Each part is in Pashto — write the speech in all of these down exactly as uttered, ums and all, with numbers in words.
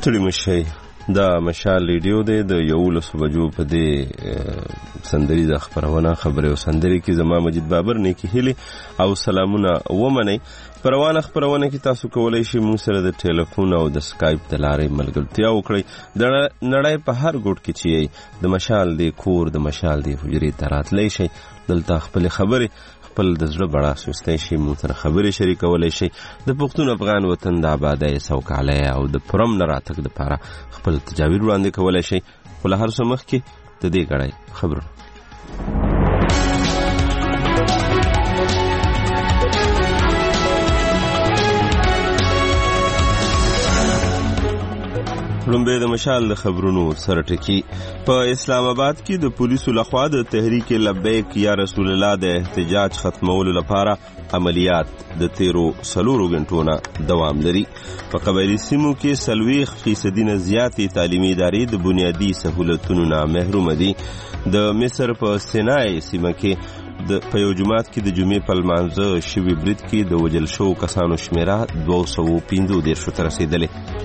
ستړي مشئ. دا مشال ریډیو دی د یولسو بجو په دې سندریزه خپرونه خبرې او سندرې کې زما مجید بابر نیکی هیلي او سلامونه ومنئ. پروانه خپرونه کې تاسو کولی شئ موږ سره د ټلیفون او د سکایپ د لارې ملګرتیا وکړئ. د نړۍ په هر ګوټ کې چې یې د مشال دی کور د مشال دی حجرې ته راتلی شئ. دلته خپلې خبرې خپل د زړه بړا سوستی شي موږ سره خبرې شریکولی شئ. د پښتون افغان وطن د آبادۍ سوکالۍ او د پرم نه راتګ دپاره خپل تجاویز وړاندې کولی شئ. خو له هر څه مخکې د دې ګړی خبرونه. لومبه د مشال د خبرونو سره ټکی. په اسلام آباد کې د پولیسو لخوا د تحریک لبیک یا رسول الله د احتجاج ختمولو لپاره عملیات د تیرو سلورو غنټو نه دوام لري. په قبایلي سیمو کې سلویخ فیصدي نه زیاتې تعلیمي ادارې د بنیادي سهولتونو نه محروم دي. د مصر په سینای سیمه کې د په یو جماعت کې د جمعې په لمانځه شوي برید کې د وژل شوو کسانو شمیره دوه سوه پنځه دېرشو ته رسېدلې.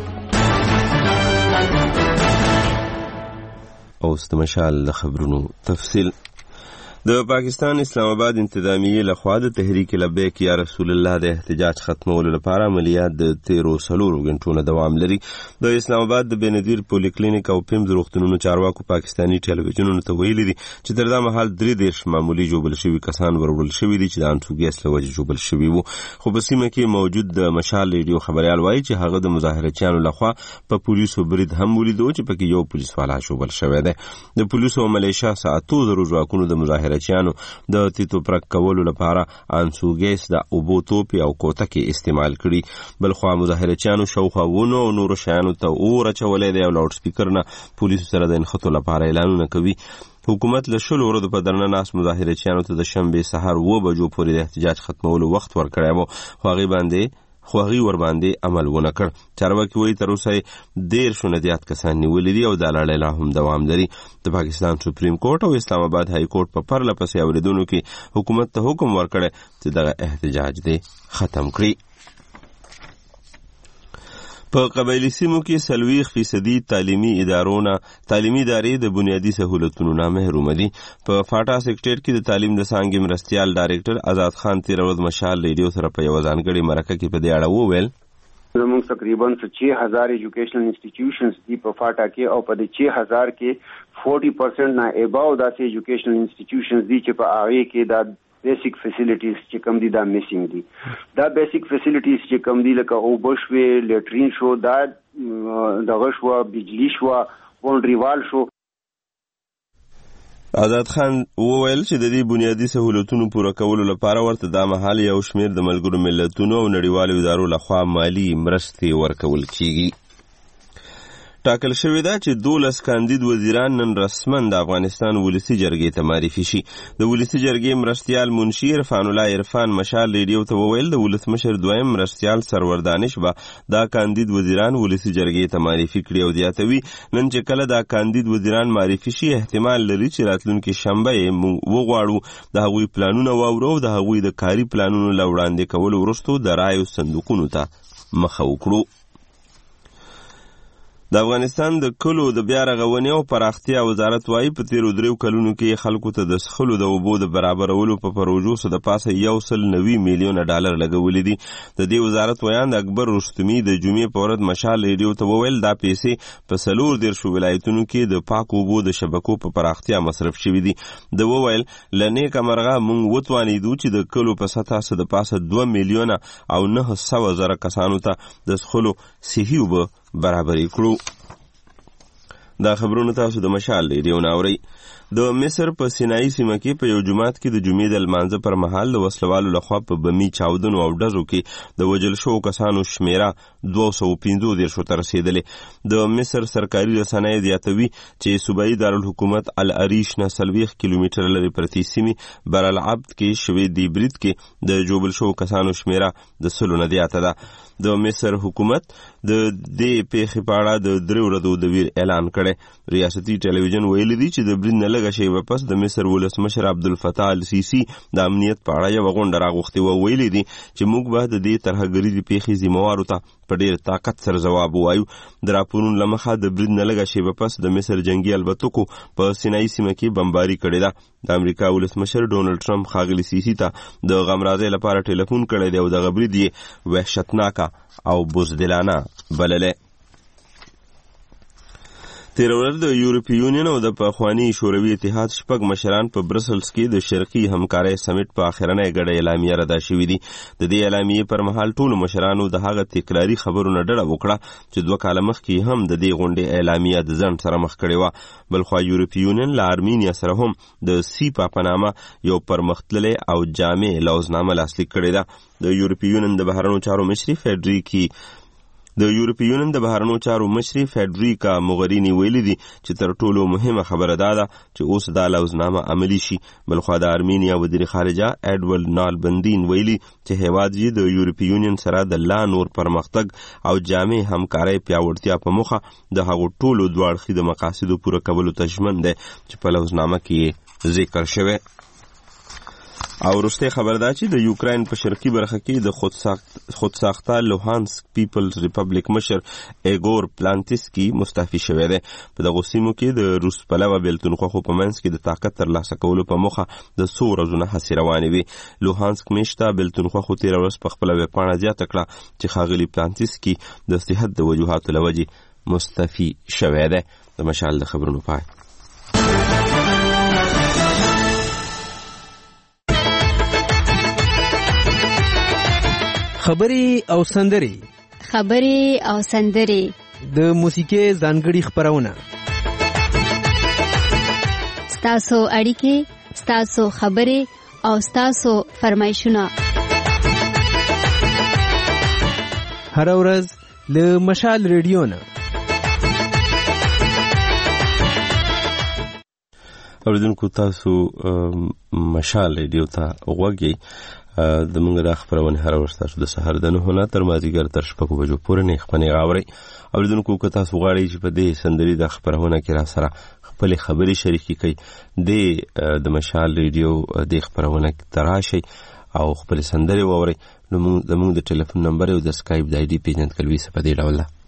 اوس د مشال د خبرونو تفصیل. د پاکستان اسلام آباد انتظامیه لخوا د تحریک لبیک یا رسول الله د احتجاج ختمولو لپاره عملیات د تیرو سلورو غنټو نه دوام لري. د اسلام آباد د بنظیر پولی کلینیک او پیمز روغتونونو چارواکو پاکستاني ټلویزیونونو ته ویلي دي چې تر دا مهال درې دېرش معمولي ژوبل شوي کسان وروړل شوي دي چې د انټوګیس له وجې ژوبل شوي وو. خو په سیمه کې موجود د مشال ریډیو خبریال وایي چې هغه د مظاهرچیانو لخوا په پولیسو برید هم ولیدو چې پکې یو پولیس والا ژوبل شوی دی. د پولیسو او ملیشیا ساعتو زرو ځواکونو د مظاهره چانو د تیتو پرک کولو لپاره انسو ګیس د اوبو توپی او کوتکې استعمال کړي. بلخوا مظاهرچیانو شاوخوا ونو او نورو شیانو ته اور اچولی دی او لاوډ سپیکر نه پولیسو سره د نښتو لپاره اعلانونه کوي. حکومت له شلو ورځو په درنه ناست مظاهرچیانو ته د شنبې سهار اوه بجو پورې د احتجاج ختمولو وخت ورکړی و، خو هغې باندې خو هغې ورباندې عمل ونه کړ. چارواکي وایي تر اوسه یې دېرشو نه زیات کسان نیولي دي او دا لړۍ لا هم دوام لري. د پاکستان سپریم کورټ او اسلام آباد های کورټ په پرله پسې اوریدونو کې حکومت ته حکم ورکړی چې دغه احتجاج دی ختم کړي. په قبایلي سیمو کې سلویخ فیصدي تعلیمي ادارونه تعلیمي ادارې د بنیادي سهولتونو نه محروم دي. په فاټا سیکټر کې د تعلیم د څانګې مرستیال ډایرکټر آزاد خان تېره ورځ مشال ریډیو سره په یوه ځانګړې مرکه کې په دې اړه وویل زموږ تقریبا چھ هزار ایجوکیشنل انسټیټیوشنز دي په فاټا کې او په دې چھ هزار کې فورټي پرسنټ نه اباو داسې ایجوکیشنل انسټیټیوشنز دي چې په هغې کې دا بیسیک فیسیلیټیز چې کم دي دا میسینګ دي. دا بیسیک فیسیلیټیز چې کم دي لکه اوبه شوې، لیټرین شو، دا دغه شوه، بجلی شوه، باونډري وال شو. آزاد خان وویل چې د دې بنیادي سهولتونو پوره کولو لپاره ورته دا مهال یو شمېر د ملګرو ملتونو او نړیوالو ادارو لخوا مالي مرستې ورکول کیږي. ټاکل شوې ده چې دولس کاندید وزیران نن رسما د افغانستان ولسي جرګې ته معرفي شي. د ولسي جرګې مرستیال منشي عرفان الله عرفان مشال ریډیو ته وویل د ولسمشر دویم مرستیال سرور دانش به دا کاندید وزیران ولسي جرګې ته معرفي کړي او زیاتوي نن چې کله دا کاندید وزیران معرفي شي احتمال لري چې راتلونکي شنبه یې موږ وغواړو د هغوی پلانونه واورو او د هغوی د کاري پلانونو له وړاندې کولو وروستو د رایو صندوقونو ته مخه وکړو. د افغانستان د کلو د بیا رغونې او پراختیا وزارت وایي په تیرو دریو کلونو کې خلکو ته د څښلو د اوبو د برابرولو په پروژو څه د پاسه یو سل نوي میلیونه ډالر لګولي دي. د دې وزارت ویان د اکبر رستمي د جمعې په ورځ مشال ریډیو ته وویل دا پیسې په څلور دېرشو ولایتونو کې د پاکو اوبو د شبکو په پراختیا مصرف شوي دي. د وویل له نیکه مرغه موږ وتوانېدو چې د کلو په سطحه څه د پاسه دوه میلیونه او نه سوه زره کسانو ته د څښلو صحي اوبه برابرې کړو. دا خبرونه تاسو د مشال ریډیو نه اورئ. د مصر په سینای سیمه کې په یو جماعت کې د جمعې د لمانځه پر مهال د وسلوالو لخوا په بمي چاودنو او ډزو کې د وژل شوو کسانو شمیره دوه سوه پنځه دېرشو ته رسېدلې. د مصر سرکاري رسنۍ زیاتوي چې صوبایي دارالحکومت العریش نه څلوېښت کیلومتره لرې پرتې سیمې برالعبد کې شوې دې برید کې د ژوبل شوو کسانو شمیره د سلو نه زیاته ده. د مصر حکومت د دې پیښې په اړه د درې ورځو د ویر اعلان کړی. کړی. ریاستي ټلویزیون ویلي دی چې د برید نه لږه شیبه پس د مصر ولسمشر عبدالفتاح السیسي د امنیت په اړه یوه غونډه راغوښتې وه. ویلي دي چې موږ به د دې ترهګریزې پیښې ذمهوارو ته په ډېر طاقت سره ځواب ووایو. د راپورونو له مخه د برید نه لږه شیبه پس د مصر جنګي الوتکو په سینایي سیمه کې بمباري کړې ده. د امریکا ولسمشر ډونالډ ټرمپ ښاغلي سیسي ته د غمرازۍ لپاره ټلیفون کړی دی او دغه برید یې وحشتناکه او بزدلانه بللی. تېره ورځ د یورپي یونین او د پخواني شوروي اتحاد شپږ مشران په برسلز کې د شرقي همکارۍ سمیټ په اخرنۍ ګډه اعلامیه ردا شوي دي. د دې اعلامیې پر مهال ټولو مشرانو د هغه تکراري خبرو نه ډډه وکړه چې دوه کاله مخکې هم د دې غونډې اعلامیه د ځنډ سره مخ کړې وه. بلخوا یورپي یونین له ارمینیا سره هم د سیپا په نامه یو پرمختللی او جامع لوزنامه لاسلیک کړې ده. د یورپي یونین د بهرنیو چارو مشري فیډریکی د یورپي یونین د بهرنیو چارو مشري فیډریکا موغریني ویلي دي چې تر ټولو مهمه خبره دا ده چې اوس دا لوزنامه عملي شي. بلخوا د ارمینیا وزیر خارجه ایډولډ نالبندین ویلي چې هیواد یې د یورپي یونین سره د لا نور پرمختګ او جامع همکارۍ پیاوړتیا په موخه د هغو ټولو دوه اړخیزو مقاصدو پوره کولو ته ژمن دی چې په لوزنامه کې ذکر شوی. او وروستی خبر دا چې د یوکراین په شرقي برخه کې د خودساخته لوهانسک پیپلز ریپبلیک مشر ایګور پلانتسکي مستعفي شوی دی. په دغو سیمو کې د روس پلوه بیلتون خوښو په منځ کې د طاقت ترلاسه کولو په موخه د څو ورځو نه هڅې روانې وې. لوهانسک میشته بیلتون خوښو تېره ورځ په خپله ویبپاڼه زیاته کړه چې ښاغلي پلانتسکي د صحت د وجوهاتو له وجې مستعفي شوی دی. د مشال د خبرونو پای. خبري او سندري خبري او سندري د موسیقي ځانګړي خبرونه ستاسو اړیکې ستاسو خبري او ستاسو فرمایشونه هر ورځ له مشال ریډیو نه. اوریدونکو تاسو مشال ریډیو ته غوږی. د موږ د خبرونه هر ورځ تاسو د سحر د نهو نه تر مازدیګر تر شپږو بجو پورې نه خپنې غاوري. اوریدونکو که تاسو غواړئ چې په دې سندري د خبرونه کې را سره خپلې خبرې شریکې کړئ د مشال ریډیو د خبرونه ته راشئ او خپلې سندرې واورئ نو موږ د ټلیفون نمبر او د سکایپ د آی ډي پیژندګلوي څخه په دې ډول ده.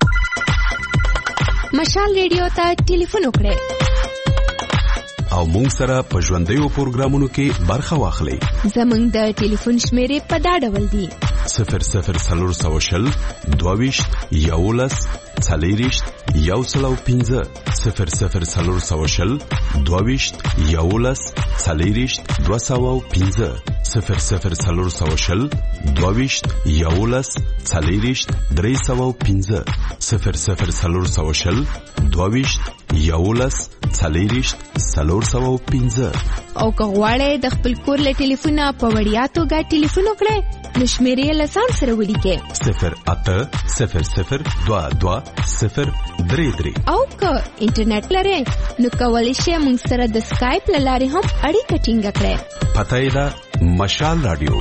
مشال ریډیو ته ټلیفون وکړئ او مونږ سره په ژوندیو پروګرامونو کې برخه واخلئ. زمونږ د ټلیفون شمیرې په دا ډول دي: صفر صفر څلور سوه شل دوه ویشت یولس څلېرویشت یو سل او پنځه صفر صفر څلور سوه شل دوه ویشت یولس څلېرویشت دوه سوه او پنځه صفر صفر څلور سوه شل دوه ویشت یولس څلېرویشت درې سوه او پنځه صفر صفر څلور سوه شل دوه ویشت یولس څلېرویشت څلور سوه او پنځه. او که غواړئ د خپل کور له ټلیفونه په وړیا توګه ټلیفون وکړئ نو شمیرې یې له ځان سره ولیکئ: صفر اته صفر صفر دوه دوه صفر درې درې. او که انټرنیټ لرئ نو کولی شئ موږ سره د سکایپ له لارې هم اړیکه ټینګه کړئ. پته یې ده مشال رادیو.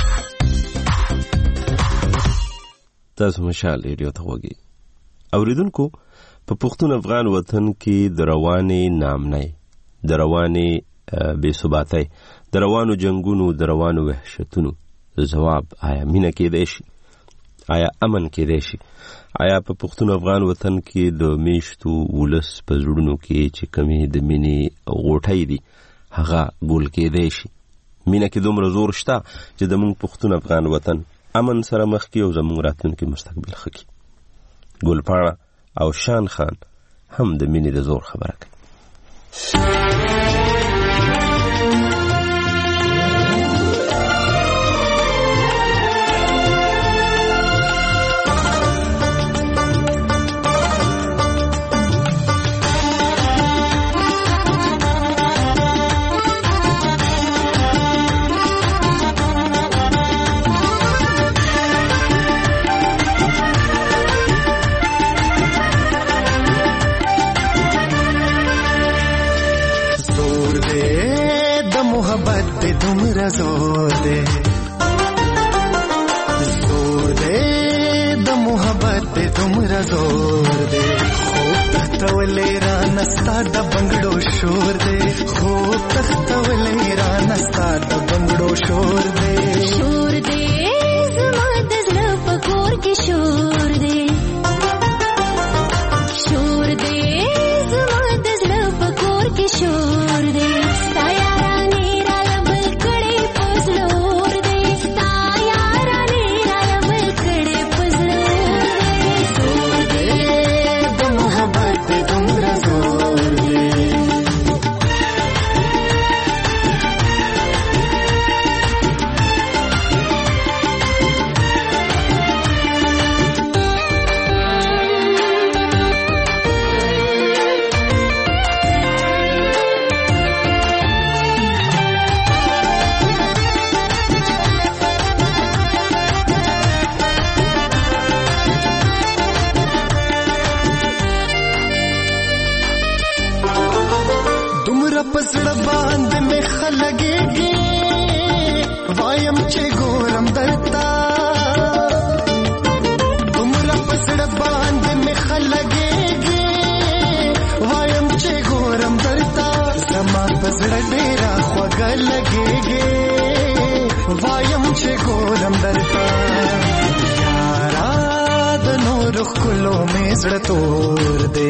تاسو مشال ریډیو ته غوږی. اوریدونکو په پښتون افغان وطن کې د روانې نامنۍ، د روانې بې ثباتۍ، د روانو جنگونو، د روانو وحشتونو ځواب آیا مینه کېدای شي؟ آیا امن کېدای شي؟ آیا په پښتون افغان وطن کې د میشتو ولس په زړونو کې چې کمې د مینې غوټۍ دي هغه ګول کېدای شي؟ مینه کې دومره زور شته چې د موږ پښتون افغان وطن امن سره مخ کې او زموږ راتلونکي مستقبل ښه کړي. ګلپاڼه او شان خان هم د مینې د زور خبره کوي. زور دے زور دے د محبت دے تمرا زور دے خوب تحت تختولې را نستا د بنگړو شور دې خوب تختولې را نستا د بنگړو شور دې شور دې زما د زړه په کور کې شور دې شور دې زما د زړه په کور کې شور دې ستا یارانې را لبل کړې په زړور دې ستا یارانې را لبل کړې په زړور دې زور دې د محبت دې دومره زور دې پسړ باندې مې خلګېږي وایم چې ګورم درتا دومره پسړ باندې مې خلګېږي وایم چې ګورم درتا زما پسړ ډېره خوږه لګېږي وایم چې ګورم درتا یارا د نور ښکلو مې زړه تور دی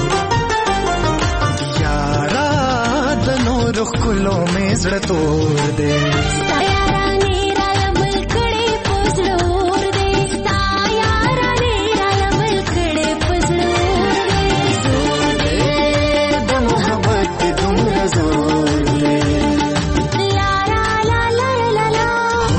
رخ کلو میں زړه تور دے ستا یارانې را لبل کړې په زړور دې ستا یارانې را لبل کړې په زړور دې زور دې د محبت دې دومره زور دے لا لا لا لا لا لا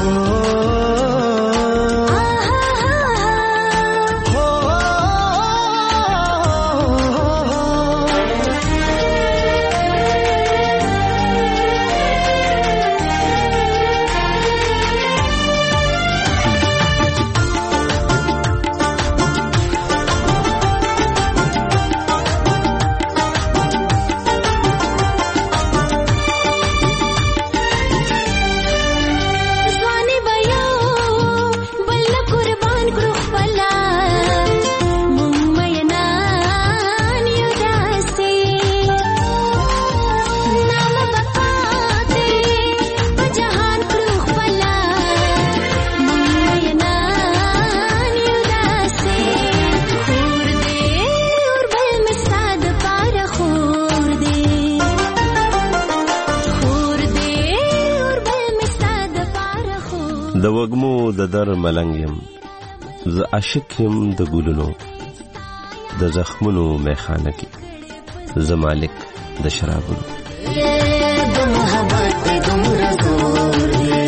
د وږمو د در ملنګ یم زه عاشق یم د ګلونو د زخمونو میخانه کې زه مالک د شرابونو د محبت دې دومره زور دې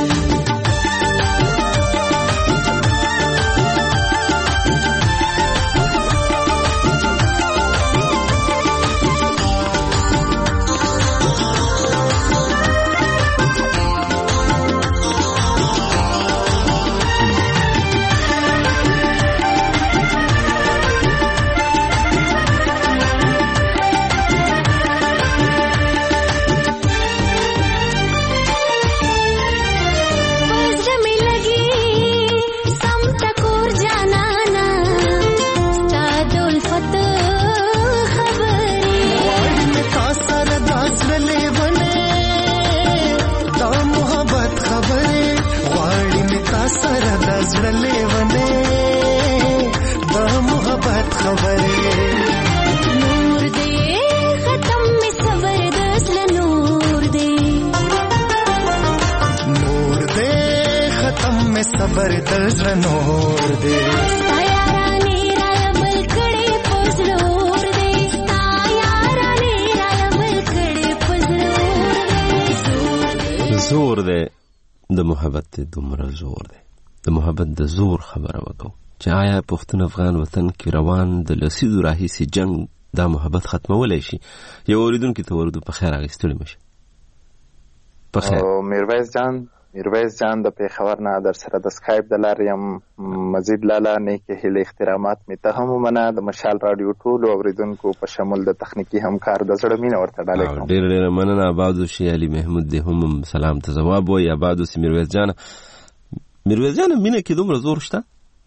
صبر دز نور دے یارانې را لبل کړې په زړور دې ستا یارانې را لبل کړې په زړور دې زور دے د محبت دومره زور دے د محبت د زور خبره وکړو چې آیا پښتون افغان وطن کې روان د لسیدو راهیسې جنگ دا محبت ختمولی شي یو اوریدونکي ته ورودو په خیر اخیستلی مشه په خیر میرویس جان میرویس جان د پیښور نه در سره د سکایپ د لارې یم مزید لاله نیکې هیلې احترامات مې ته هم ومنه د مشال راډیو ټولو اوریدونکو په شمول د تخنیکي همکار د زړه مینه ورته ډالۍ کوم ډېره ډېره مننه آباد اوسې علي محمود دې هم سلام ته ځواب وایي آباد اوسې میرویس جانه میرویس جانه مینه کې دومره زور شته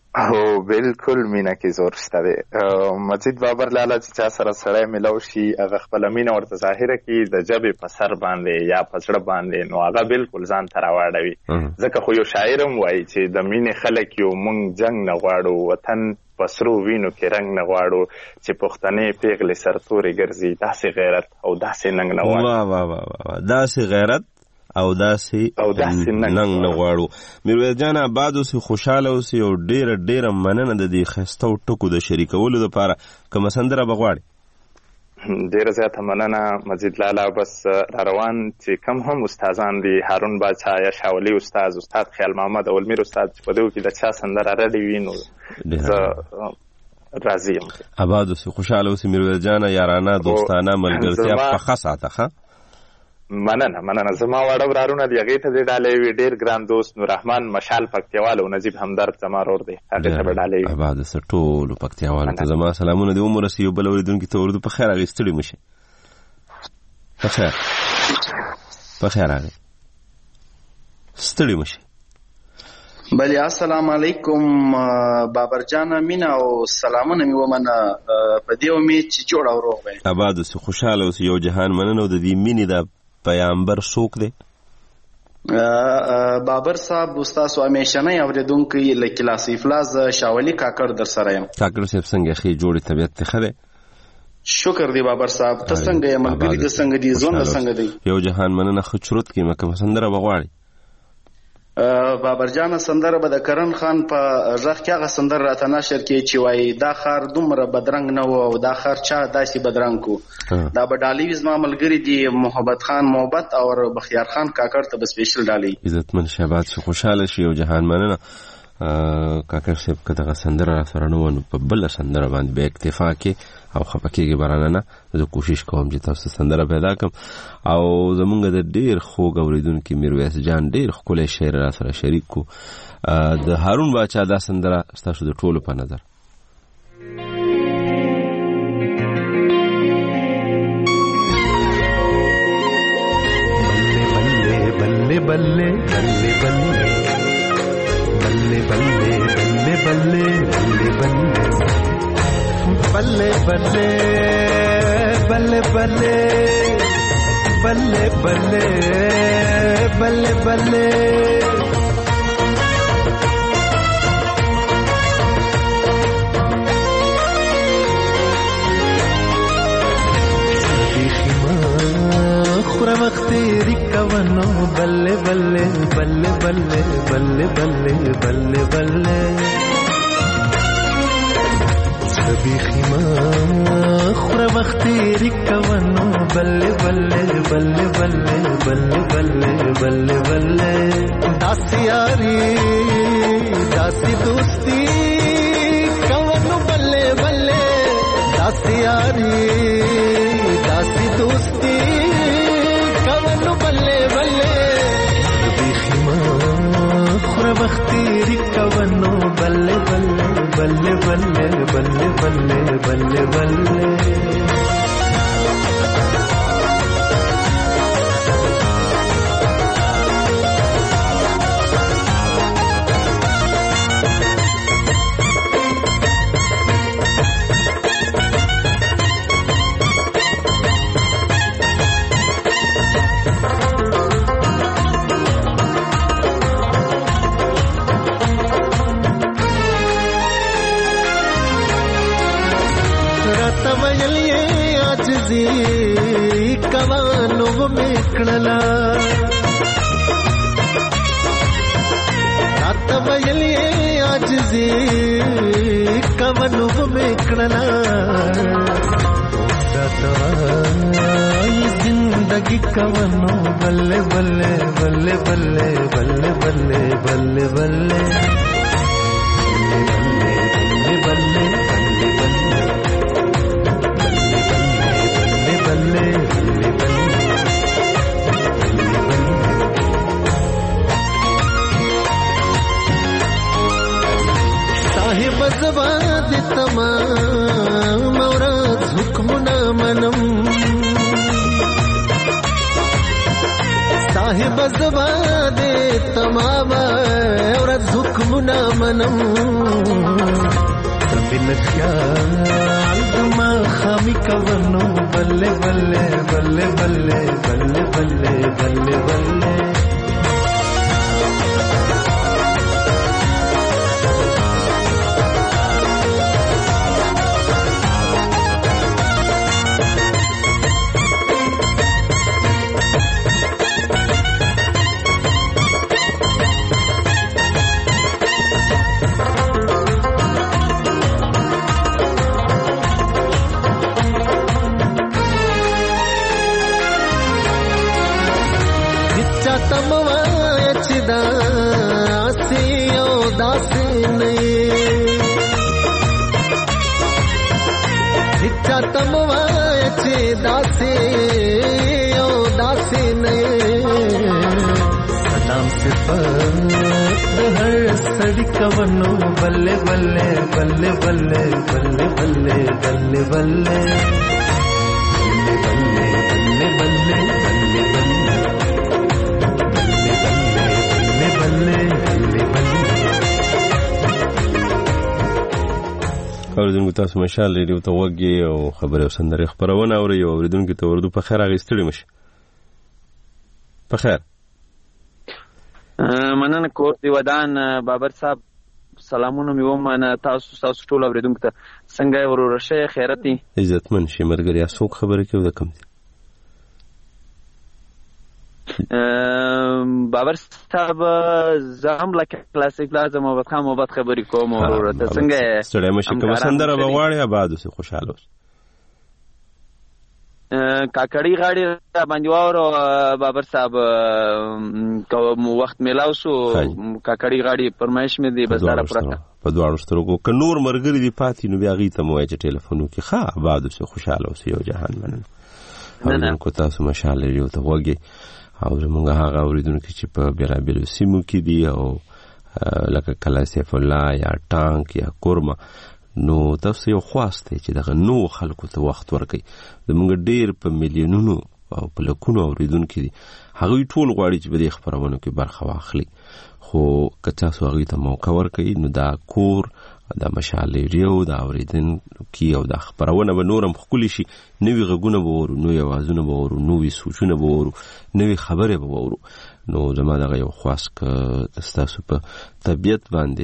او بالکل مینه کې زور شته دی. مجید بابر لالا چې چا سره سړی ملو شي هغه خپله مینه ورته ظاهره کړي د ژبې په سر باندې یا په زړه باندې، نو هغه بالکل ځان ته راواړوي. ځکه خو یو شاعر هم وایي چې د مینې خلک یو موږ جنګ نه غواړو، وطن په سرو وینو کې رنګ نه غواړو، چې پښتنې پیغلې سرتورې ګرځي، داسې غیرت او داسې ننګ نه غواړو. واه واه واه، داسې غیرت او داسې او داسې ننګ نه غواړو. میرویس جان آباد اوسې، خوشحاله اوسې، او ډېره ډېره مننه د دې ښایسته ټکو د شریکولو دپاره. کومه سندره به غواړې؟ ډېره زیاته مننه مجید لالا. بس را روان چې کم هم استادان دي، هارون باچا یا شاولي استاد، استاد خیال محمد او المیر استاد، چې په دغو کې د چا سندره رډې وي نو زه راضي یم. آباد اوسې، خوشحاله اوسې میرویس جانه. یارانه دوستانه ملګرتیا په ښه ساته. ښه مننه مننه. زما واړه ورارونه دي، هغې ته دې ډالۍ وي. ډېر ګران دوست نوررحمان مشال پکتیوال او نجیب همدرد زما ورور دی، هغې ته به ډالۍ وي. آباد اوسه ټولو پکتیاوالو ته زما سلامونه دې ومرسي. یو بل اورېدونکي ته اردو په خیر هغې ستړي مه شي. په خیر په خیر هغې ستړي مه شي. بله السلام علیکم بابر جان، مینه او سلامونه مې ومنه په دې امید چې جوړ او روغ وي. آباد اوسې، خوشحاله اوسې. یو جهان مننه. او د دې مینې د پیغمبر څوک دی؟ بابر صاحب استاسو همیشنی اورېدونکی له کلاس افلاس شاولي کاکړ در سره یم. کاکړ صاحب څنګه ښې جوړې طبیعت دې ښه دی؟ شکر دی بابر صاحب. ته څنګه یې؟ ملګري دې څنګه دي؟ ژوند دې څنګه دی؟ یو جهان مننه. ښه چروت کړي. کومه سندره به غواړې؟ بابر جان سندره به د کرن خان په غږ کې هغه سندره راته نشر کړي چې وایي دا ښار دومره بدرنګ نه و او دا ښار چا داسې بدرنګ کو. دا به ډالۍ وي زما ملګري دي محبت خان محبت او بختیار خان کاکړ ته به سپیشل ډالۍ. عزتمن شهباز شي، خوشحاله شي. یو جهان مننه. کاکړ صاحب که دغه سندره را سره نه وه نو په بله سندره باندې به اکتفا کې او خفه کېږي برانه نه. زه کوشش کوم چې تاسو سندره پیدا کړم. او زمونږ د ډېر خوږ اورېدونکي میرویس جان ډېر ښکلی شعر را سره شریک کو. د هارون باچا دا سندره ستاسو د ټولو په نظر. बल्ले बल्ले बल्ले बल्ले बल्ले बल्ले बल्ले बल्ले बल्ले बल्ले बल्ले बल्ले बल्ले बल्ले बल्ले बल्ले खुरा मख्तेरी कवनो बल्ले बल्ले बल्ले बल्ले बल्ले बल्ले बल्ले बल्ले सभी खिमा खुरा मख्तेरी कवनो बल्ले बल्ले बल्ले बल्ले बल्ले बल्ले बल्ले बल्ले दासी यारी दासी दोस्ती कवनो बल्ले बल्ले दासी यारी दासी दोस्ती कवनो बल्ले बल्ले बिखिमा खुरा बख्तीरी कवनो बल्ले बल्ले बल्ले बल्ले बल्ले बल्ले बल्ले बल्ले कवानो मेकड़ला रात बयलिए आज जी कवनो मेकड़ला जिंदगी कवनो बल्ले बल्ले बल्ले बल्ले बल्ले बल्ले बल्ले बल्ले बल्ले बल्ले बल्ले साहिब जवाद तमाम औरत हुक्म न मनम صاحب زباده تمام ورځ حکمونه منم تبین خیال دما خامی کونو بلے بلے بلے بلے بلے بلے بلے بلے कवनो बल्ले बल्ले बल्ले बल्ले बल्ले बल्ले बल्ले बल्ले बल्ले बल्ले बल्ले बल्ले बल्ले बल्ले اوریدونکو تاسو مشال ریډیو ته وګورئ او خبرې او سندرې خبرونه اورئ او اوریدونکو ته اردو په خیر اغوستړي مشه په خیر مننه کور دی ودان بابر صاحب سلامونه مې ومنه تاسو تاسو ټول اوریدونکو ته څنګه ورور شه خیرت دي عزتمن شي مرګریا څوک خبرې کوي د کم دي بابر صاحب زم لکه کلاسیک لازم او بخا محبت خبرې کوم ورور ته څنګه ستړی مشه کوم سندره به واړی آباد اوسې خوشاله اوسې کاکړی غاړي را باندې واورو بابر صاحب کوم وخت میلاو شو کاکړی غاړي فرمایش مې دی بس داره پرته په دواړو سترګو که نور مرګري دی پاتې نو بیا غي ته مو چې ټلیفون وکي ښه آباد اوسې خوشاله اوسې یو جهان مننه اوریدونکو تاسو مشال ریډیو ته وګورئ او زموږ هغه اوریدونکو چې په بیلابیلو سیمو کې دي او لکه کلا سیف الله یا ټانک یا کورما نو تاسو یو خواست دی چې دغه نو خلکو ته وخت ورکړي زموږ ډېر په میلیونونو او په لکونو اوریدونکي دي هغوی ټول غواړي چې په دې خپرونو کې برخه واخلي خو که تاسو هغوی ته موقع ورکړئ نو دا کور دا مشال ریډیو دا اوریدونکي او دا خپرونه به نور هم ښکلي شي نوي غږونه به وورو نوي اوازونه به وورو نوي سوچونه به وورو نوي خبرې به وورو نو زما دغه یو خواست که ستاسو په طبیعت باندې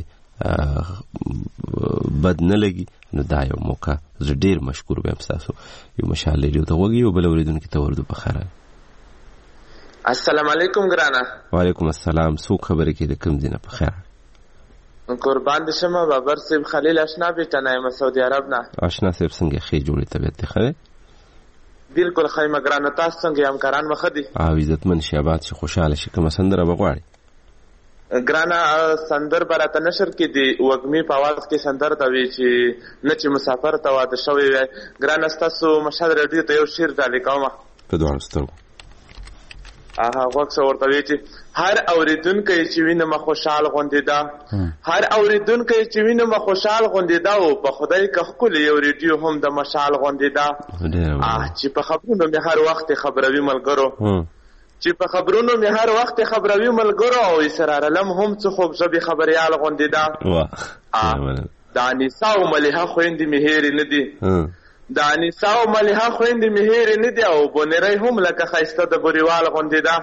بد نه لګي نو دا یو موقع زه ډېر مشکور بیم ستاسو یو مشال ریډیو ته وګورئ او بل اوریدونکي ته وردو په خیر السلام علیکم ګرانه وعلیکم السلام څوک خبرې کوي د کوم دینه په خیر قربان دې شمه بابر صاحب خلیل اشنا بیٹه نه یم سعودي عرب نه اشنا صاحب څنګه ښې جوړې طبیعت دی ښه دی بالکل ښه یم ګرانه تاسو څنګه یم همکاران مو ښه دي او عزتمن شي آباد شي خوشحاله شي کومه سندره به غواړي ګرانه سندر به راته نشر کې دي وږمې په اواز کې سندر ته وي چې نه چې مسافر ته واده شوی وی ګرانه ستاسو مشهد ریډیو ته یو شعر ډالې کومه په دواړو سترګو هغه وخت ورته وی چې هر اوریدونکی چې وینم خوشحال غوندې ده هر اوریدونکی چې وینم خوشحال غوندې ده او په خدای که ښکلی یو ریډیو هم د مشال غوندې ده چې په خبرونو مې هر وخت خبروي ملګرو چې په خبرونو مې هر وخت خبروي ملګرو او اسرار علم هم څه خوب ژبې خبریال غوندې ده د انیسا او ملیحه خویندې مې هېرې نه دي د انیسا او ملیحه خویندې مې هېرې نه دي او بونیری هم لکه ښایسته د بوریوال غوندې ده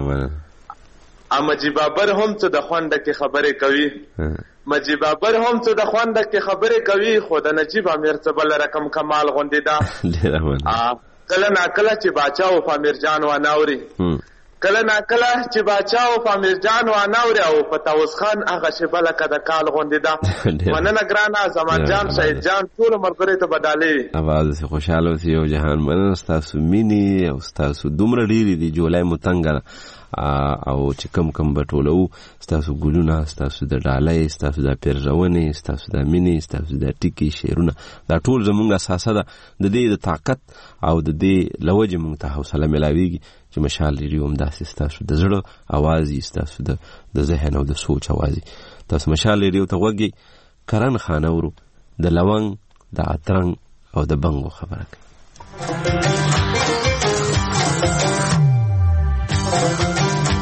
مجید بابر هم څه د خونده کې خبرې کوي مجید بابر هم څه د خونده کې خبرې کوي خو د نجیب امیر څه بل رقم کمال غوندې ده کله ناکله چې باچا او فامیر جان واناوري کله ناکله چې باچا او فامیر جان واناوري او په طاووس خان هغه شیبه لکه د کال غوندې ده مننه ګرانه زمان جان شهید جان ټولو ملګرو ته به ډالۍ وي اواز داسې خوشحاله اوسې یو جهان مننه ستاسو مینې او ستاسو دومره ډېرې دي جولای مو تنګه ده او چې کم کم به ټولو ستاسو ګلونه ستاسو د ډالۍ ستاسو د پیرژونې ستاسو د مینې ستاسو د ټکي شعرونه دا ټول زموږ اساسه ده د دې د طاقت او د دې له وجې موږ ته حوصله میلاویږي چې مشال ریډیو هم داسې ستاسو د زړه اواز وي ستاسو د ذهن او د سوچ اواز وي تاسو مشال ریډیو ته وګورئ کرن خان اورو د لونګ د اترنګ او د بنګو خبره کوي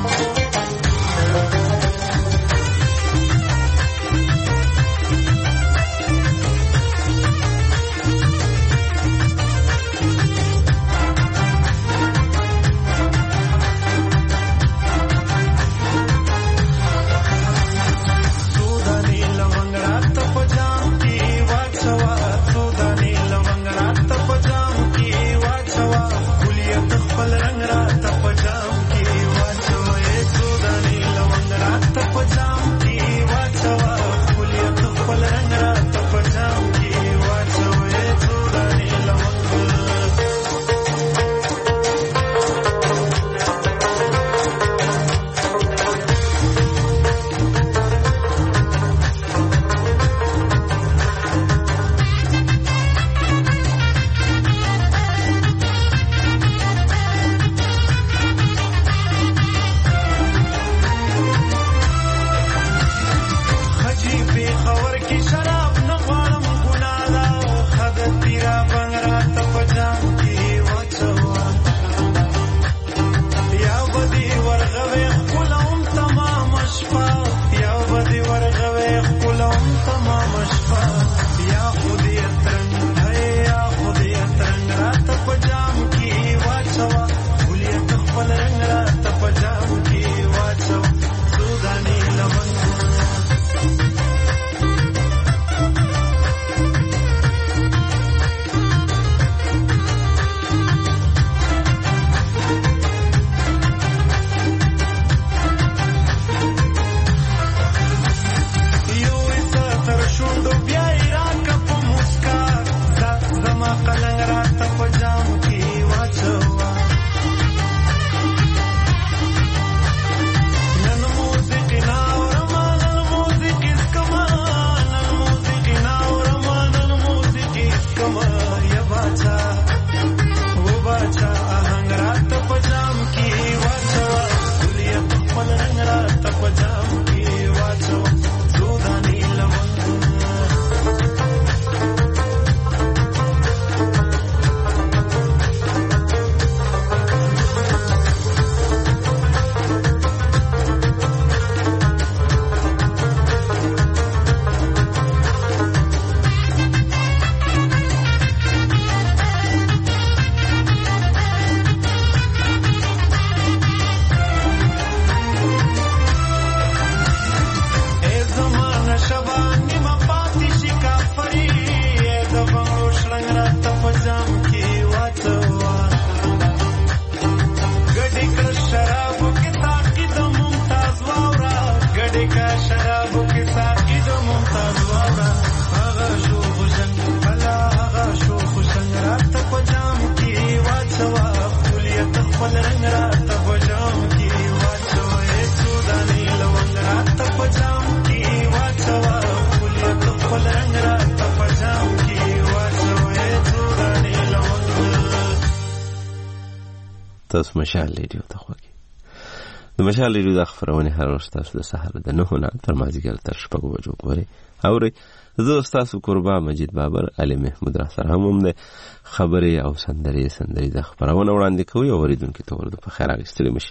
تاسو مشال ریډیو ته خوږی د مشال ریډیو د خبرونه هر ورځ تاسو د سهار د نهو نه تر مازدیګر تر شپږو بجو پورې اورئ. زه تاسو قربا مجید بابر علي محمود را سره هم د خبرې او سندرې سندرې د خبرونه وړاندې کوي او اوریدونکو ته ورته په خیر راغستلی مشي.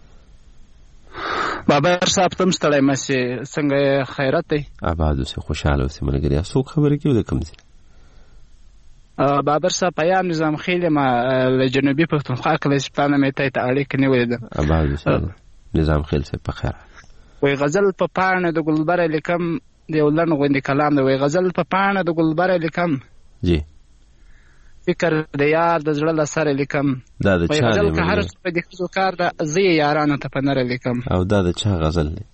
بابر صاحب تم ستړی مشي څنګه خیرت دی؟ آباد اوسې خوشاله اوسې ملګریا. څوک خبرې کوي د کوم ځای؟ بابر صاحب پیام نظام خیل ما له جنوبي پښتونخوا کلیس پلان مې ته ته اړیکه نیولې ده. آباد اوسې نظام خیل سه په خیر. وای غزل په پاڼه د ګلبره لیکم دی ولن غوندې کلام دی. وای غزل په پاڼه د ګلبره لیکم جی فکر د یار د زړه لسره لیکم. دا د چا دی؟ وای غزل که هر څه په دې خزو کار ده زی یارانو ته په نره لیکم. او دا د چا غزل دی؟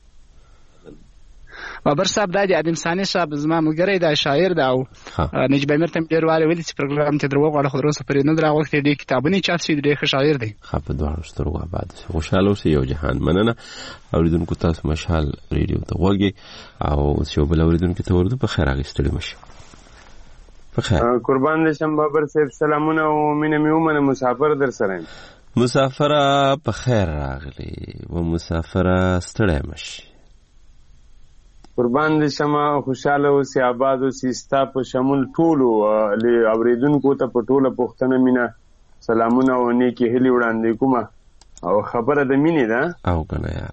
بابر صاحب دا دی ادم ثاني صاحب زما ملګری دا شاعر دا او نجیب امیر ته ډېر واره ویلي چې پروګرام ته درو غواړه خو تر اوسه پرې نه در راغلی دی. کتابونه چاپ شوي ډېر ښه شاعر دی. ښه په دواړو سترګو آباد اوسئ خوشحاله اوسئ. یو جهان مننه اورېدونکو تاسو مشال ریډیو ته غوږ او یو بل اورېدونکي ته ورده په خیر راغستلی مشي. په خیر قربان دې شم بابر صاحب. سلامونه او مینه مې ومنه. مسافر در سره یم. مسافره په خیر راغلی و مسافره ستړی مشي. قربان دې شمه خوشاله اوسې آباد اوسې. ستا په شمول ټولو اورېدونکو ته په ټوله پښتنه مینه سلامونه او نیکې هیلې وړاندې کومه. او خبره د مینې ده او که نه یا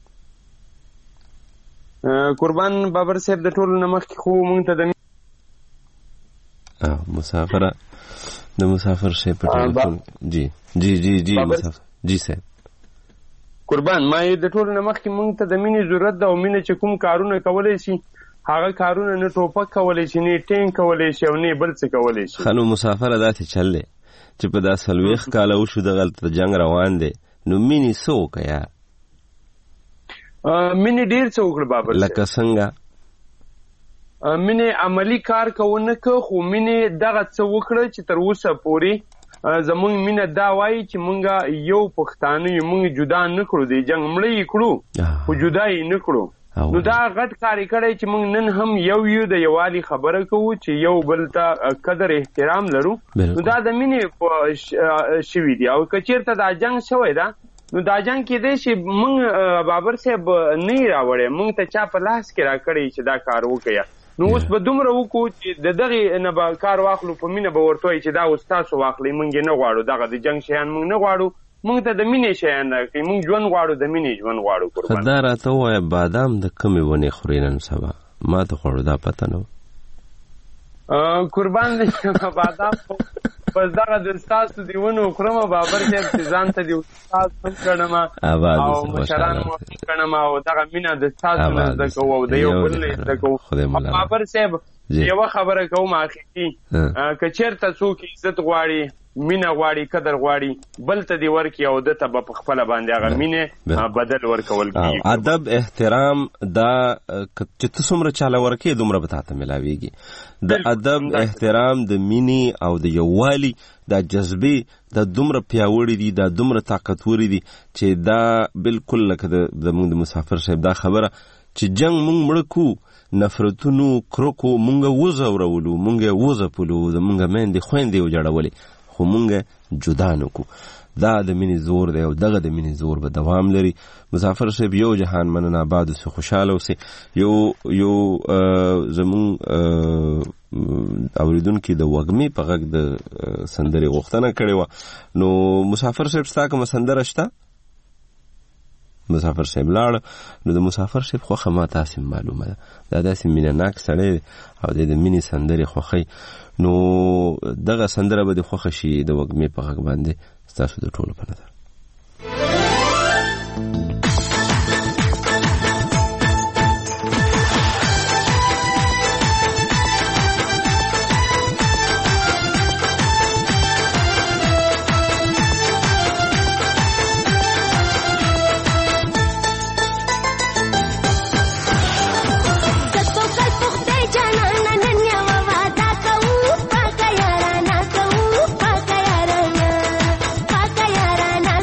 قربان بابر صاحب د ټولو نه مخکې خو مونږ ته د مسافره د مسافر صاحب په ټلیفون جی جی جی جی مسافر جی صاحب قربان ما یې د ټولو نه مخکې مونږ ته د مینې ضرورت ده. او مینه چې کوم کارونه کولی شي هغه کارونه نه ټوپک کولی شي نه ټینګ کولی شي او نه بل څه کولی شي. ښه نو مسافره داسې چل دی چې په دا څلوېښت کاله وشو دغلته جنګ روان دی نو مینې څه وکړه یار؟ مینې ډېر څه وکړه بابر صاحب. لکه څنګه؟ مینې عملی کار کوونه که خو مینې دغه څه وکړه چې تر اوسه پورې زمونږ مینه دا وایي چې مونږ یو پښتانه یو. مونږ جدا نه کړو دی جنګ مړه یې کړو خو جدا یې نه کړو. نو دا غټ کار یې کړی چې مونږ نن هم یو یو د یووالي خبره کوو چې یو بل ته قدر احترام لرو. نو دا د مینې شوي دي. او که چېرته دا جنګ شوی ده نو دا جنګ کېدی شي مونږ بابر صاحب نه یې راوړی. مونږ ته چا په لاس کې را کړی چې دا کار وکړه. نو اوس به دومره وکړو چې د دغې نه به کار واخلو په مینه به ورته وایي چې دا اوس تاسو واخلئ. مونږ یې نه غواړو دغه د جنګ شیان مونږ نه غواړو. مونږ ته د مینې شیان راکړئ. مونږ ژوند غواړو د مینې ژوند غواړو. قربان دا راته ووایه بادام د کومې ونې خوري نن سبا؟ ما ته خوړو دا پته نه و. قربان دې بادام بس دغه د ستاسو د ونو خورمه بابر صاحب چې ځان ته د استاد هم ګڼم او مشران مو هم ګڼم او دغه مینه د ستاسو نه زده کوو او د یو بل نه زده کوو. بابر صاحب یوه خبره کوم اخري که چېرته څوک عزت غواړي مینه غواړي قدر غواړي بل ته دې ورکړي او ده ته به په خپله باندې هغه مینې بدل ورکول کېږي. ادب احترام دا چې ته څومره چاله ورکړې دومره به تا ته میلاویږي. د ادب احترام د مینې او د یووالي دا جذبې دا دومره پیاوړي دي دا دومره طاقتوري دي چې دا بالکل لکه د موږ د مسافر صاحب دا خبره چې جنګ موږ مړه کو نفرتونو کرکو موږ وځورولو موږ وځپلو زموږ میندې خویندې وجړولې خو مونږ جدا نه کو. دا د مینې زور دی او دغه د مینې زور به دوام لري. مسافر صاحب یو جهان مننه آباد اوسئ خوشحاله اوسئ. یو یو زمونږ اورېدونکي د وږمې په غږ د سندرې غوښتنه کړې وه. نو مسافر صاحب ستا کومه سندره شته؟ مسافر صاحب لاړه. نو د مسافر صاحب خوښه ما تاسې معلومه ده دا داسې مینه ناک سړی دی او د مینې سندرې خوښوي. نو دغه سندره به د خوښه شي د وږمې په غږ باندې ستاسو د ټولو په نظر. Yarana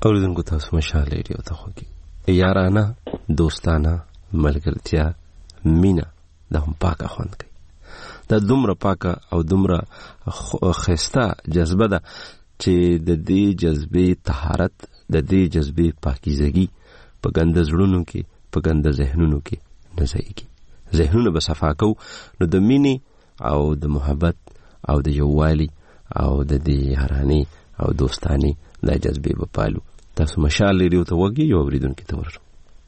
اوریدونکو تاسو مشال ریډیو ته خوږی یارانه دوستانه ملګرتیا مینا دا هم پاکه خوند کوي. دا دومره پاکه او دومره خسته جذبه ده چې د دې جذبې طهارت د دې جذبې پاکیزګي په ګنده زړونو کې په ګنده ذهنونو کې نه ځایږي. ذهنونه به صفا کوو نو د مینې او د محبت او د یووالي او د دې یارانې او دوستانې دا جذبې به پالو. تاسو مشال ریډیو ته وګورئ یو اوریدونکي ته ورشو.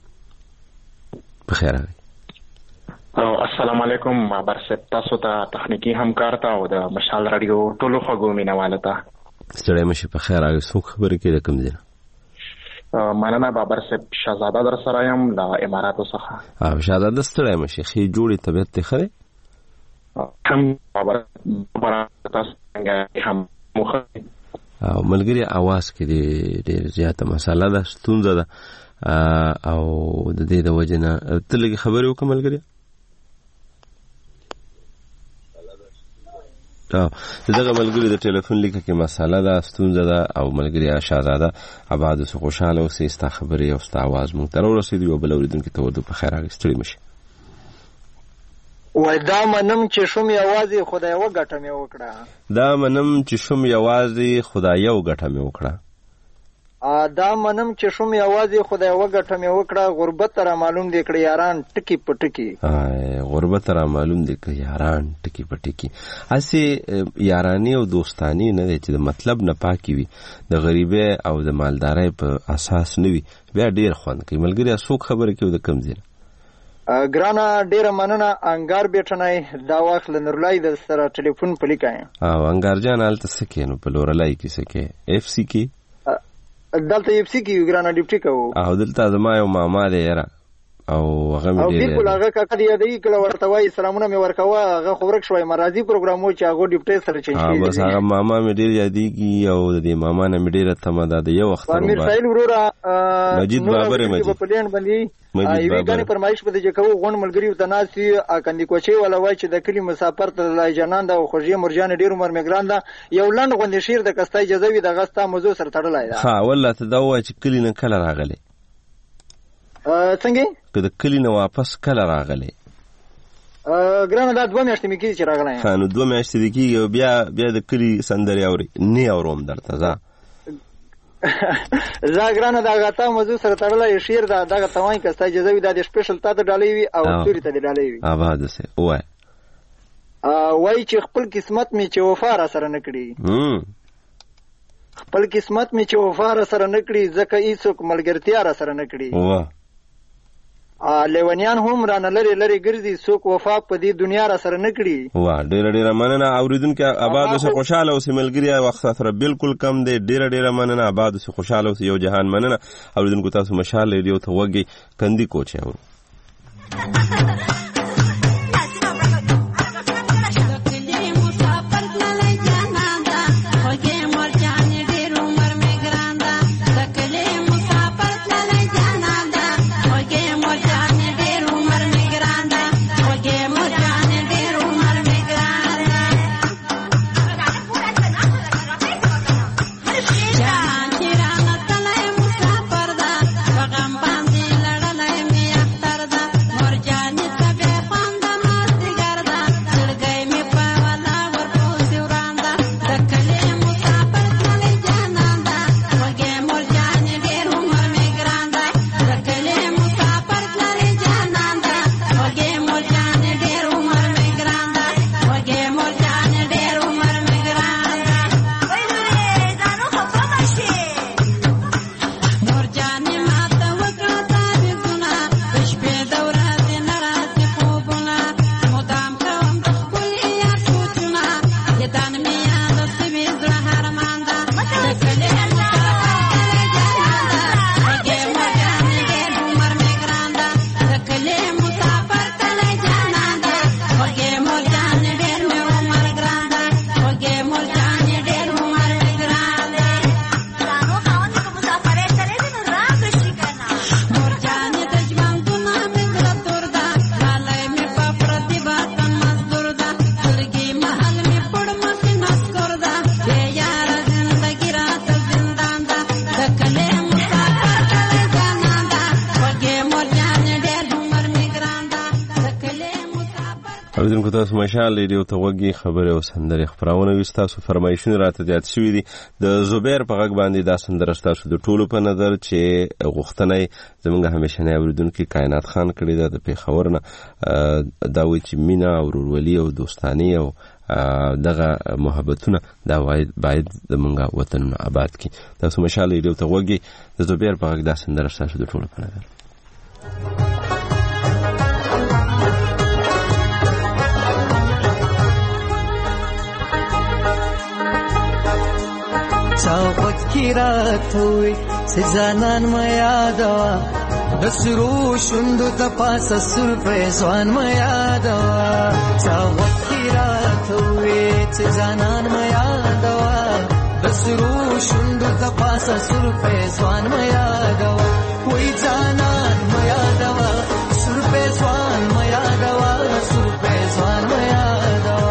بخیر راغلی. السلام علیکم. بابر صاحب تاسو ته تخنیکی همکار ته او د مشال رادیو ټولو خوږو مینهوالو ته ستړی مشي. په خیر راغلی. څوک خبرې کوي د کوم ځای نه؟ مننه بابر صاحب. شهزاده در سره یم له اماراتو څخه. او شهزاده ستړی مشي. ښې جوړې طبیعت دې ښه دی؟ هم بابر تاسو څنګه هم مخه او ملګری اواز کې ډېر زیاته مساله ده ستونزه ده او د دې د وجې نه ته لږې خبرې وکړه ملګری. د دغه ملګري د ټلیفون لیکه کې مساله ده ستونزه ده او ملګری شهزاده اباد اوسه خوشحاله اوسې. ستا خبرې او ستا اواز موږ ته راورسېدو. یو بل اورېدونکي ته ورده په خیر راغلی. ستړي مه شي. وای دا منم چې شوم یوازې خدای یوه ګټه مې وکړه. دا منم چې شوم یوازې خدای یو ګټه مې وکړه. دا منم چې شوم یوازې خدای یوه ګټه مې وکړه. غربت را معلوم دی کړه یاران ټکي په ټکي. غربت را معلوم دی کړه یاران ټکي په ټکي. هسې یارانې او دوستانې نه دی چې د مطلب نه پاکې وي د غریبۍ او د مالدارۍ په اساس نه وي بیا ډېر خوند کوي. ملګري څوک خبرې کوي د کوم ځای نه؟ ګرانه ډېره مننه. انګار بیټنی دا وخت له نورلای د سره ټلیفون په لیکای. او انګار جان هلته څه کوې نو په لورلای کې څه کوې؟ اف سی کې دلته اف سی کې یو ګرانه ډیپټي کوو. او دلته زما یو ماما دی یاره او هغه مې او بالکل هغه کاکا دی یادوي کله ورته وایي سلامونه مې ورکوه هغه خو ورک شوی مرازي پروګرام و چې هغه ډیپټي سره چینج شوی. بس هغه ماما مې ډېر یادېږي او د دې ماما نه مې ډېره تمه ده د یو اختر امیر سایل وروره مجید بابر مجید په پلین باندې ایوی ګانې فرمایش په دې کوو غون ملګری ته ناسي اکندې کوچي ولا وای چې د کلی مسافر ته لای جنان دا خوږی مرجان ډیر عمر میګران دا یو لند غوندې شیر د کستا اجازه وي د غستا موضوع سره تړلای دا. ها والله ته دا وای چې کلی نه کله راغلی؟ څنګه که د کلی نه واپس کله راغلی؟ ګرانه دا دوه میاشتې مې کېږي چې راغلی. ښه نو دوه میاشتې دې کېږي او بیا بیا د کلي سندرې اورې؟ نه اورم درته ځه زه ګرانه د هغه تا موضوع سره تړلی شعر ده دغه ته وایم که ستا اجازه وي دا د سپیشل تا ته ډالۍ وي او تورې ته دې ډالۍ وي. اباد اوسې ووایه. وایي چې خپل قسمت مې چې وفا را سره نه کړي خپل قسمت مې چې وفا را سره نه کړي ځکه هېڅوک ملګرتیا را سره نه کړي. لیونیان هم رانه لرې لرې ګرځي څوک وفا په دې دنیا را سره نه کړي. وا ډېره ډېره مننه اورېدونکي اباد اوسې خوشحاله اوسې ملګري وخت سره بالکل کم دی. ډېره ډېره مننه اباد اوسې خوشحاله اوسې یو جهان مننه اورېدونکو تاسو مشال ریډیو ته وګئ کندي کوچ اورو. Jani اوریدونکو تاسو مشال ریډیو ته وګورئ خبره او سندره خبرونه وي تاسو فرمایشونه راته زیات شوي دي د زبیر په غږ باندې دا سندره تاسو د ټولو په نظر چې غوښتنه زمونږ همیشنه اوریدونکو کائنات خان کړی دا د پیښور نه دا وایي چې مینا او ورورولي او دوستاني او دغه محبتونه دا باید زمونږ وطنونه آباد کړي تاسو مشال ریډیو ته وګورئ د زبیر په غږ دا سندره تاسو د ټولو په نظر چاوکیرات وي سزانان ما یادوا د سرو شوندو د پاسه سر په ځوان ما یادوا چاوکیرات وي سزانان ما یادوا د سرو شوندو د پاسه سر په ځوان ما یادوا وای ځانان ما یادوا سر په ځوان ما یادوا سر په ځوان ما یادوا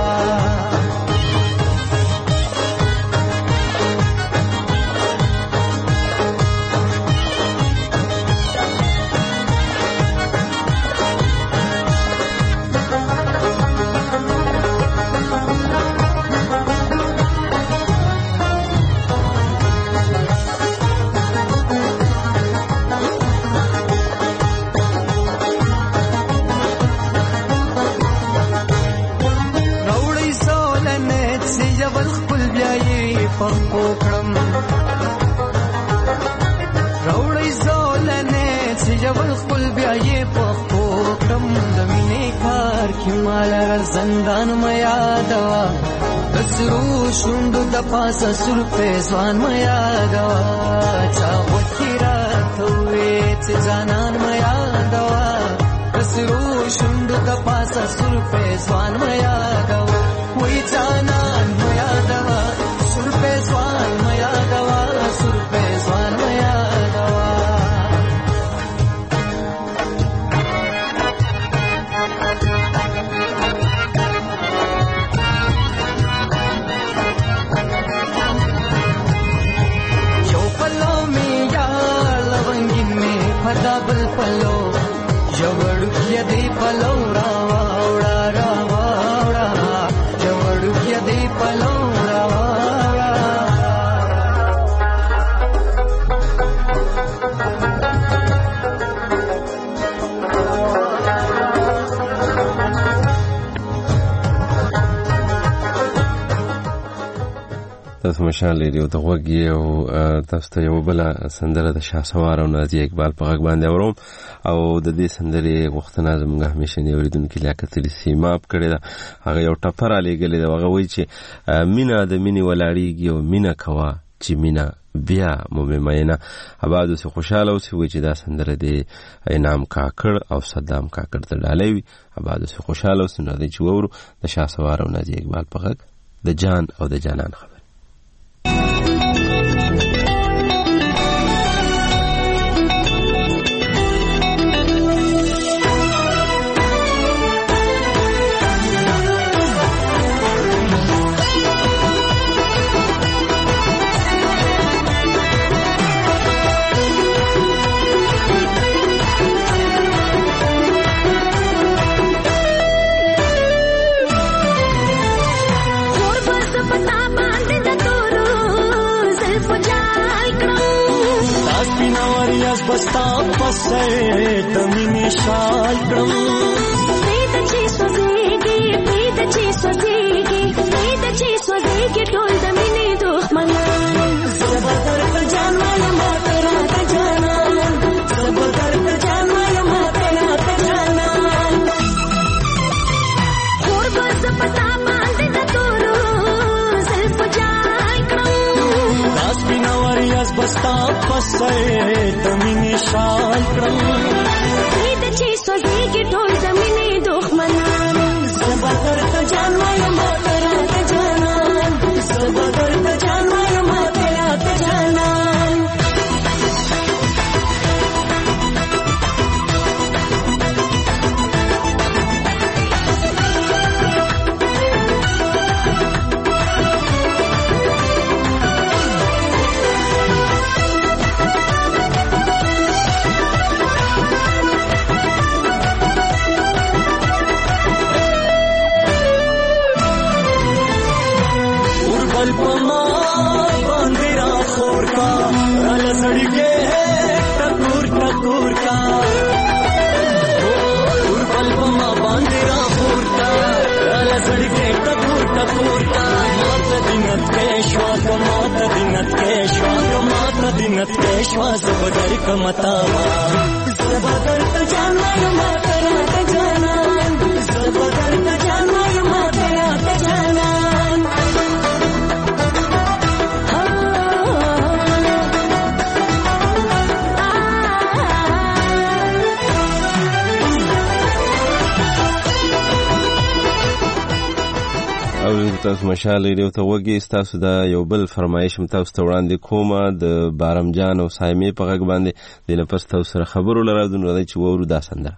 روړی زولنه چې جبل خپل بیا یې پخپو کړم د مینې کار کې مال زندان ما یادوا د سرو شوندو د پاسه سر په ځوان ما یادوا چا وکی راته وې چې ځانان ما یادوا د سرو شوندو د پاسه سر په ځوان ما یادوا وې ځانان ما یادوا سر په ځوان ما یادوا سر په ځوان ما یادوا یو پلو می یا لونګین می پدا بل پلو جوړ کې دی پلو را واوړا را واوړا جوړ کې دی پلو تاسو مشال ریډیو ته وګورئ او تاسو ته یو بل سندره د شاه او نازیه اقبال په غږ باندې اورم او د دې سندرې غوښتنه زموږ همیشنی اوریدونکو لیاقت علي سیماب کړې ده هغه یو ټپر علی ګلې ده هغه وایي چې مینا د مینې ولاړیږي او مینا کوا چې مینا بیا مومنه آباد اوسه خوشاله اوسه وایي چې دا سندره د انعام کاکړ او صدام کاکړ ته ډالۍ وي آباد اوسه خوشاله اوسه نو د چورو د شاه او نازیه اقبال په غږ د جان او د جانان خبر बस्ता पसे दमिनी शाल क्रम प्रीत ची सोजेगी प्रीत ची सोजेगी प्रीत ची सोजेगी टोल दमिनी दुश्मना जबरदर पर जान वाला मातेरा का जाना जबरदर पर जान वाला मातेरा का जाना और बस पता बांधे न तोरो सिर्फ जाय क्रम दास बिनावरियास बस्ता पसे दमिनी शाल क्रम प्रीत ची सोजेगी टोल दमिनी दुश्मना जबरदर पर जान वाला मातेरा का जाना जबरदर पर जान वाला شوا زه درکم تاوا زه درته جان وایم تراته جانان زه درته جان وایم تراته جانان او تاسو مشال ریډیو ته وګورئ. تاسو دا یو بل فرمایش هم تاسو ته وړاندې کومه د بارم جان او سایمې په غږ باندې د نفس تاسو سره خبرو لرو نو دا چې وورو دا سندره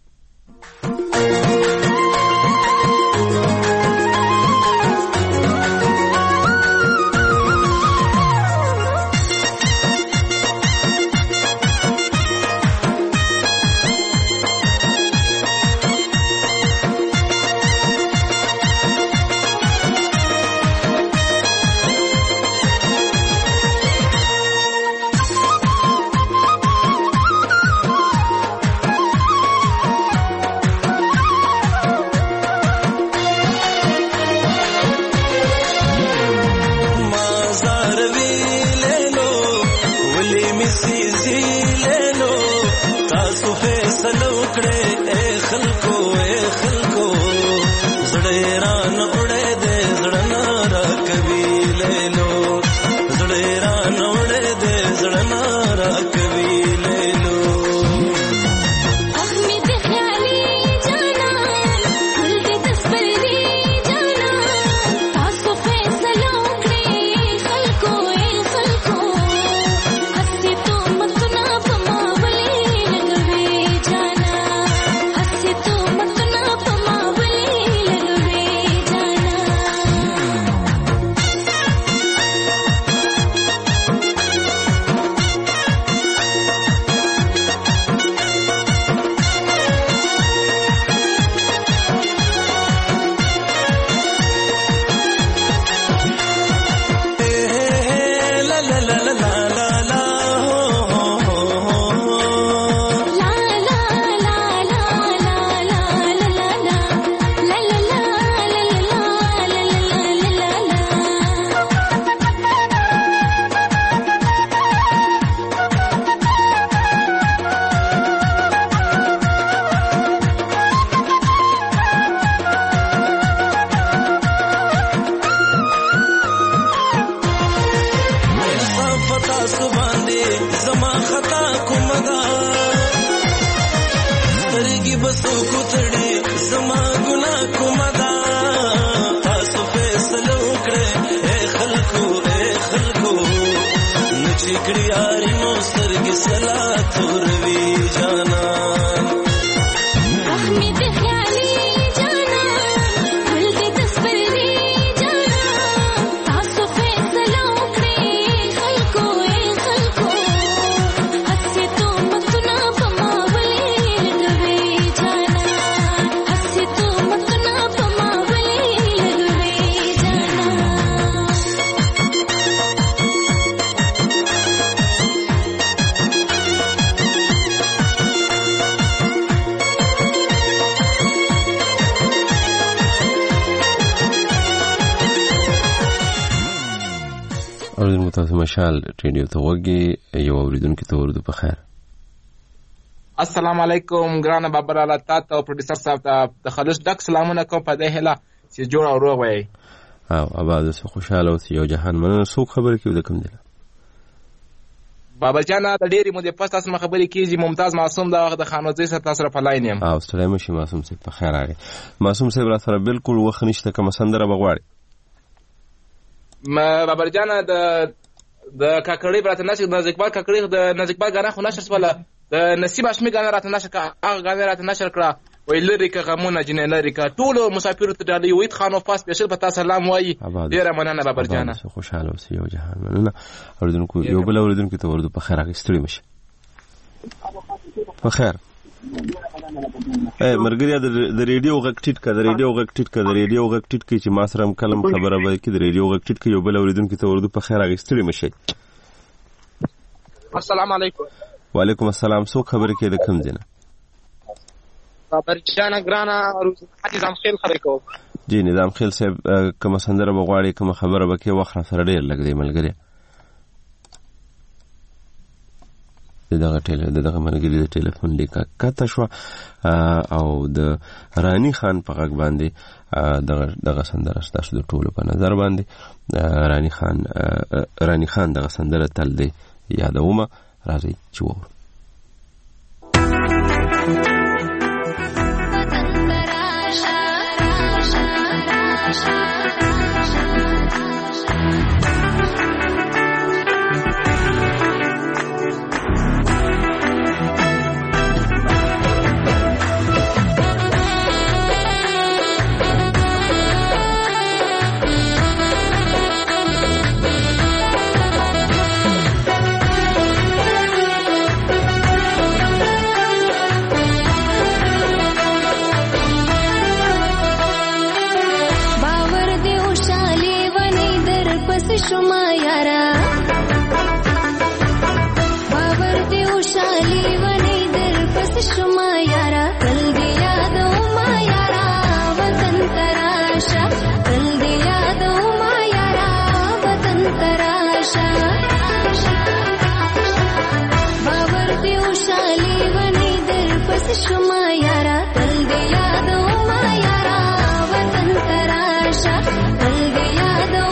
مشال ریډیو ته وګورئ. یو اوریدونکو ته ورته په خیر. السلام علیکم ګرانه بابر الله تاسو او پروډوسر صاحب ته د خلص ډک سلامونه کوم په دې هله چې جوړ او روغ وي. او اباد سه خوشاله اوسئ. یو جهان مننه. څوک خبر کیو د کوم دی؟ بابا جان د ډېری مو د پاس تاسو خبرې کیږي. ممتاز معصوم د د خانوزي سره تاسو سره په لاین یم. او ستړی مشي معصوم صاحب په خیر راغی. معصوم صاحب را سره بالکل وخت نشته کوم سندره بغواړي. ما بابا جان د د کاکړی برات نشي د نزدیکبار کاکړی د نزدیکبار غاڼه خو نشر سواله د نصیب هاشمي غاڼه رات نشر کا هغه غاڼه رات نشر کړه وی لری کا غمونه جن لری کا ټول مسافر ته ډالي وید خانو پاس سپیشل پتا سلام وای ډیر مننه بابر جان. خوشاله اوسئ. یو جهان مننه. اوریدونکو یو بل اوریدونکو ته ورته په خیر راغستړي مشه. په خیر. اے مرګریا د ریډیو غږ ټیټ کا د ریډیو غږ ټیټ کا د ریډیو غږ ټیټ کی چې ما سره کلم خبره وای کی د ریډیو غږ ټیټ کی یو بل اوریدونکو ته ورته په خیر راغستړي مشه. السلام علیکم. وعلیکم السلام. څو خبر کې د کوم دینه؟ بابر جان ګرانا روز نظام خیل خبر کو. جی نظام خیل صاحب کوم سندره بغواړي کوم خبره بکې وخت سره ډیر لګ دی ملګری. دغه ټیل دغه منګری د ټلیفون لیکه کته شو او د رانی خان په غږ باندې دغه دغه سندره ستاسو د ټولو په نظر باندې رانی خان رانی خان دغه سندره تل دی یادومه راځي چې وو شما یارا باور دې وشالي ونی در پس شما یارا تل دې یادو ما یارا وطن تراشا تل دې یادو ما یارا وطن تراشا باور دې وشالي ونی در پس شما یارا تل دې یادو ما یارا وطن تراشا تل دې یادو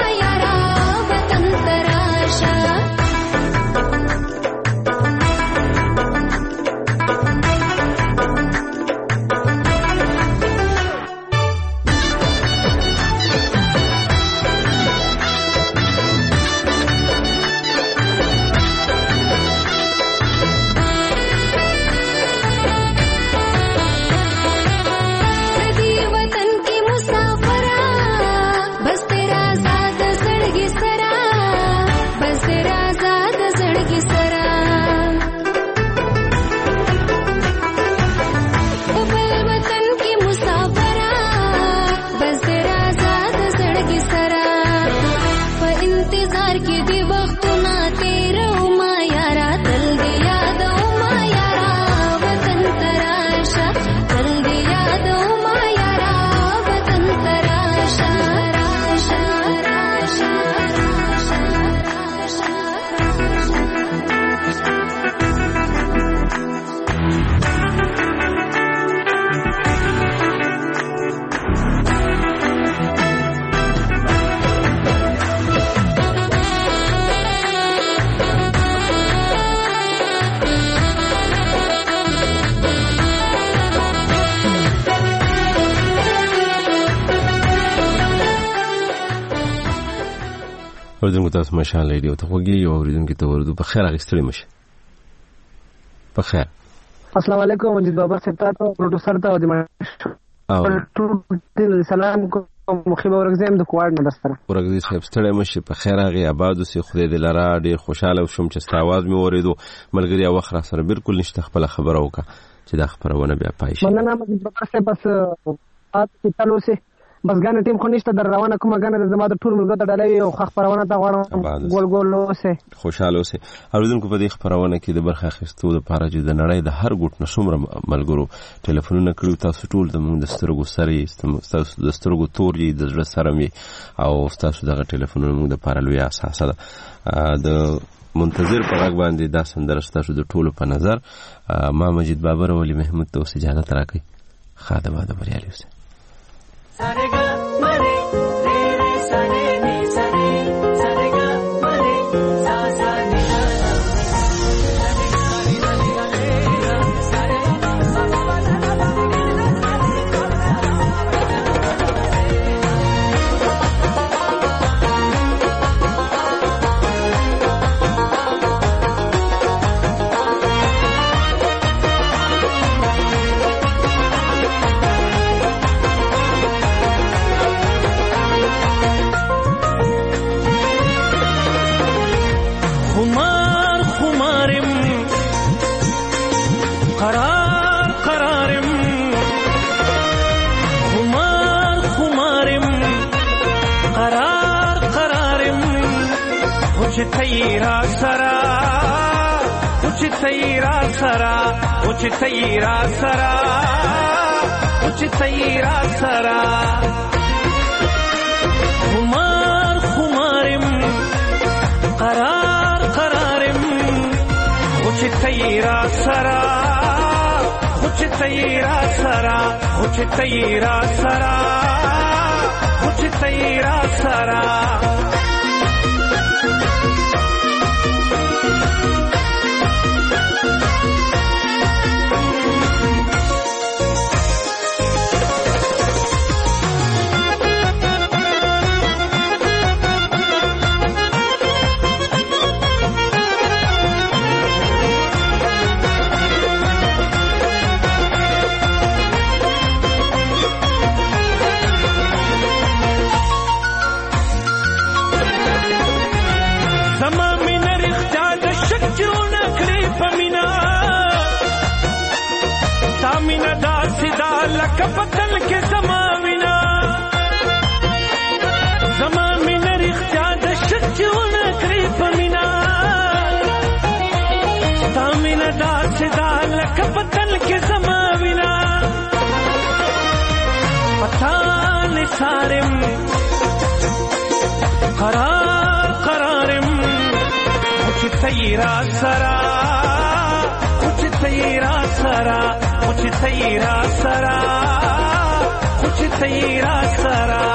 اوریدونکو تاسو مشال ریډیو ته وګورئ او اوریدونکو ته ورته په خیر اغستړي مشه په خیر السلام علیکم مجید بابا صاحب تاسو پروډوسر ته د ټول سلام کوم مخیبه ورغزم د کوارډ نه سره ورغزي صاحب ستړي مشه په خیر اغي آباد اوسې خدای دې لاره ډیر خوشاله شوم چې ست आवाज مې اوریدو ملګری او خره سره بالکل نشته خپل خبره وکړه چې دا خبرونه بیا پای شي مننه مجید بابا صاحب بس تاسو تلو سه بس غانه ټیم خو نشته در روانه کومه غانه د زما د ټول ملګرو ته ډالۍ او خخ پرونه ته غواړم ګول ګول اوسه خوشاله اوسه اوریدونکو په دې خبرونه کې د برخه اخیستو د پاره چې د نړۍ د هر ګوټ نشمره ملګرو ټلیفونونه کړو تاسو ټول د موږ د سترګو سره تاسو د سترګو تورې د زړه سره می او تاسو دغه ټلیفونونه موږ د پاره لوی اساسه ده د منتظر په غږ باندې دا سندره تاسو د ټولو په نظر ما مجید بابر ولی محمود ته اجازه راکړي خادمه د بریالي اوسه Sare ga mare re re sare ni sare sare ga mare sa sa ni sa تیرا سرا کچھ تیرا سرا کچھ تیرا سرا کچھ تیرا سرا خمار خمارم قرار قرارم کچھ تیرا سرا خوچ تیرا سرا خوچ تیرا سرا خوچ تیرا سرا مینا دا سدا لکه پتل کې زما وینا زما مینا رښتیا د شچونه کړی په مینا ستا مینا دا سدا لکه پتل کې زما وینا پتا نه سارم قرار قرارم چې تیرا سرا چې تیرا سرا چې تیرا سرا چې تیرا سرا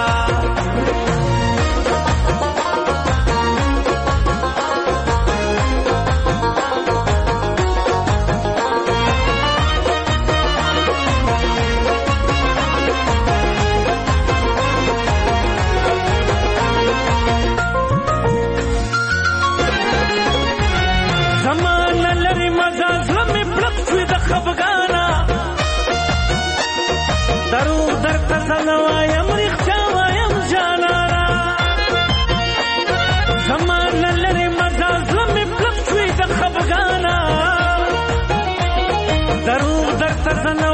زمان لري مزه زلمې پړق شوې د خفګانا درو درته زنوایم رښتیا وایم جانانا زمان لري مزه زلمې پړق شوې د خفګانا درو درته